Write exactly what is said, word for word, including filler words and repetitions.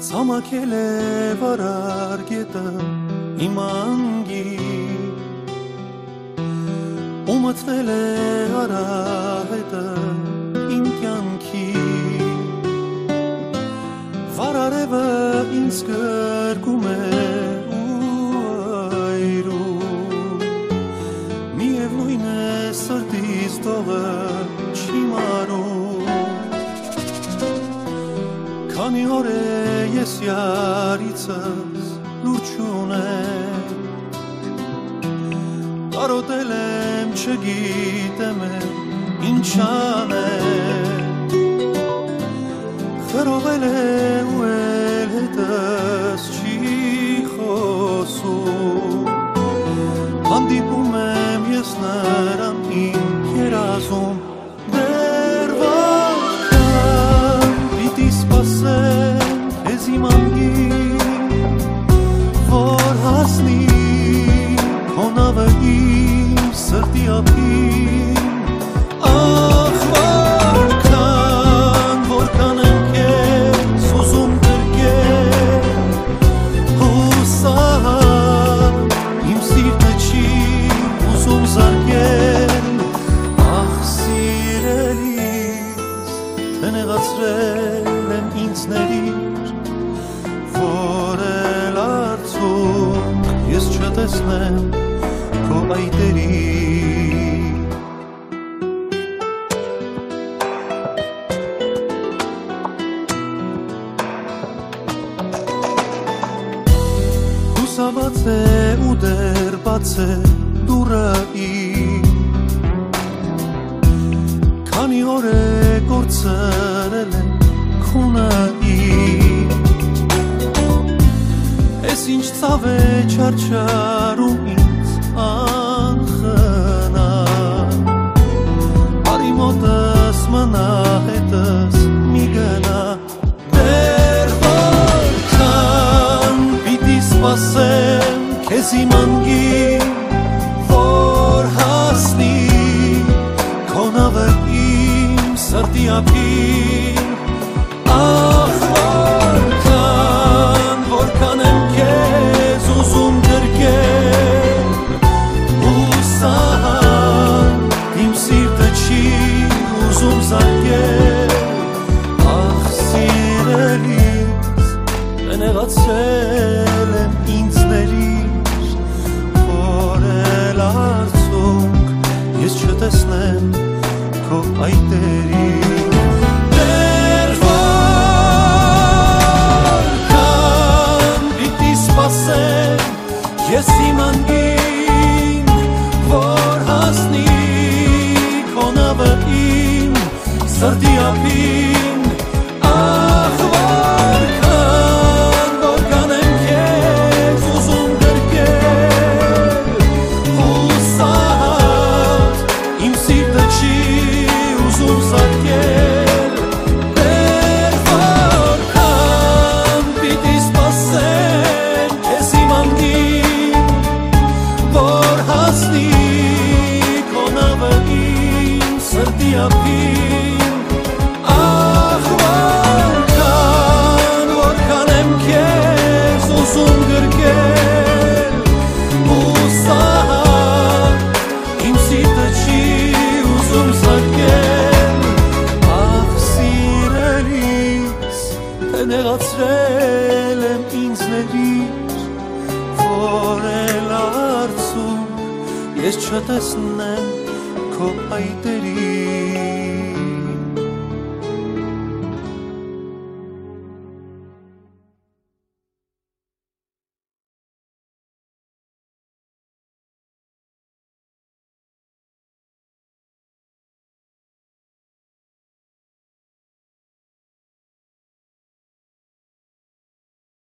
Ցամաքել է վարար գետը իմ անգին ու մթնել է արահետը իմ կյանքի վարարևը ինձ գրկում է ու այրում միևնույն է սրտից տողը չի մարում քանի օր է ես յարիցս լուր չունեմ կարոտել եմ չգիտեմ ինչ անեմ խրովել է ու էլ հետս չի խոսում հանդիպում եմ ես նրան իմ երազում դեռ վախկան պիտի սպասեմ քեզ իմ անգին որ հասնի քո նավը իմ սրտի ափին ախ որքան որքան եմ քեզ ուզում գրկել հուսահատ իմ սիրտը չի ուզում զարկել ախ սիրելիս թե նեղացրել եմ ինձ ներիր որ էլ արդյոք ես չտեսնեմ քո այտերի հուսաված է ու դեռ բաց է դուռը իմ քանի օր է կորցրել եմ քունը իմ ես ինչ ցավ է չարչարում ինձ անխնա արի մոտս մնա հետս մի գնա դեռ որքան պիտի սպասեմ քեզ իմ անգին որ հասնի քո նավը իմ սրտի ափին ախ որքան որքան եմ քեզ ուզում գրկել հուսահատ իմ սիրտը չի ուզում զարկել ախ սիրելիս թե նեղացրել եմ ինձ ներիր որ էլ արդյոք ես չտեսնեմ քո այտերի դեռ որքան պիտի սպասեմ ես իմ անգին որ հասնի քո նավը իմ սրտի ափին ախ որքան որքան եմ քեզ ուզում գրկել հուսահատ իմ սիրտը չի ուզում զարկել դեռ որքան պիտի սպասեմ քեզ իմ անգին որ հասնի քո նավը իմ սրտի ափին ախ որքան որքան եմ քեզ ուզում գրկել հուսահատ իմ սիրտը չի ուզում զարկել ախ սիրելիս թե նեղացրել եմ ինձ ներիր որ էլ արդյոք ես չտեսնեմ քո այտերի